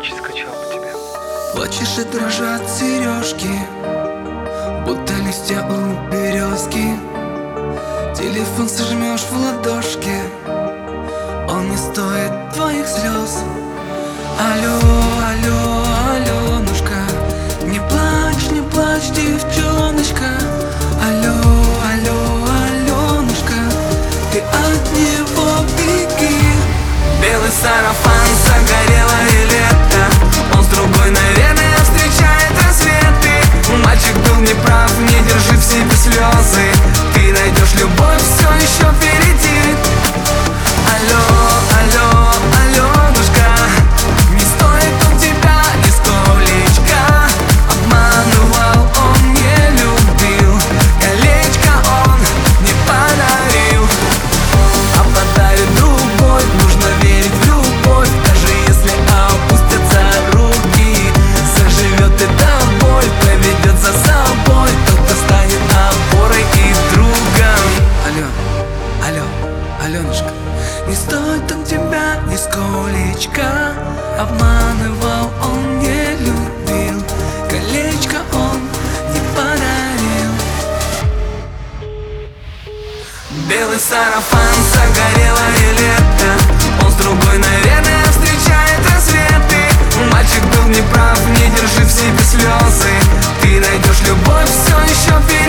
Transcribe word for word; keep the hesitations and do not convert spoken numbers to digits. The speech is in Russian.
очень скучал по тебе. Плачешь и дрожат сережки, будто листья у березки. Телефон сожмешь в ладошке, он не стоит твоих слез. Алло, алло, Аленушка, не плачь, не плачь, девчоночка. Алло, алло, Аленушка, ты от него беги. Белый сарафан, загорелое лето, он с другой, наверное, встречает рассветы. Мальчик был неправ, не держи в себе слезы, ты найдешь любовь, все еще впереди. Алло, алло, Аленушка, не стоит он тебя нисколечко. Обманывал, он не любил, колечко он не подарил. А подарит другой, нужно верить в любовь. Даже если опустятся руки, заживет эта боль, поведет за собой тот, кто станет опорой и другом. Алло, алло, Аленушка, не стоит он тебя нисколечко. Обманывал, он не любил, колечко он не подарил. Белый сарафан, загорелое лето, он с другой, наверное, встречает рассветы. Мальчик был неправ, не держи в себе слезы, ты найдешь любовь, все еще впереди.